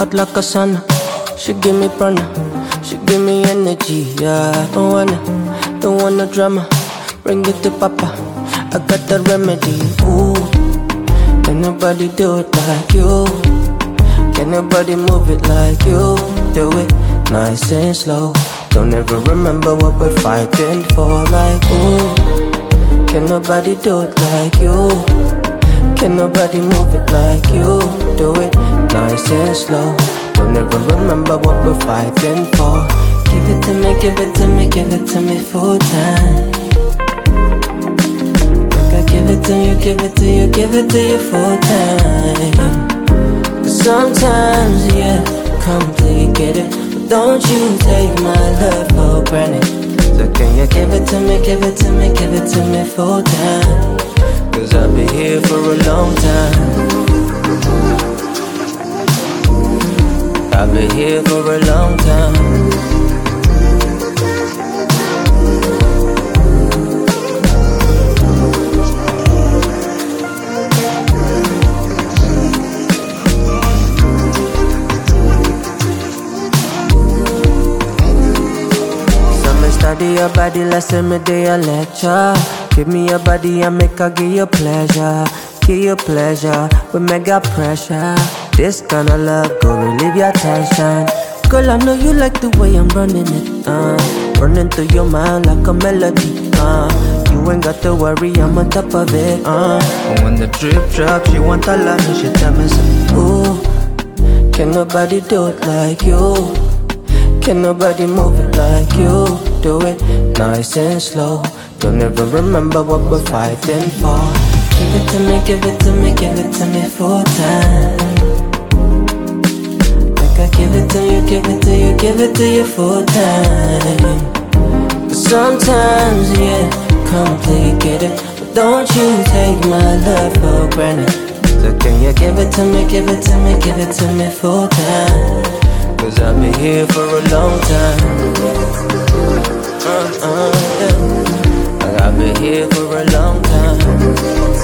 hot like a sauna. She give me prana, she give me energy, yeah. Don't want no drama. Bring it to Papa, I got the remedy. Ooh, can nobody do it like you? Can nobody move it like you? Do it nice and slow. Don't ever remember what we're fighting for. Like ooh, can nobody do it like you? Can nobody move it like you? Do it nice and slow. Don't ever remember what we're fighting for. Give it to me, give it to me, give it to me full time. Like I give it to you, give it to you, give it to you full time. Cause sometimes, yeah, come till you get it. But don't you take my love for granted. So can you give it to me, give it to me, give it to me full time? Cause I've been here for a long time. I've been here for a long time. Study your body, lesson me day a lecture. Give me your body and make her give you pleasure. Give you pleasure with mega pressure. This kind of love go relieve your tension. Girl, I know you like the way I'm running it. Running through your mind like a melody. You ain't got to worry, I'm on top of it. But when the drip drops, you want to love me, she tell me so. Ooh, can nobody do it like you? Can nobody move it like you? Do it nice and slow. Don't ever remember what we're fighting for. Give it to me, give it to me, give it to me full time. Like I give it to you, give it to you, give it to you full time. But sometimes, yeah, come till you get it. But don't you take my love for granted. So can you give it to me, give it to me, give it to me full time? Cause I've been here for a long time. Yeah. I've been here for a long time.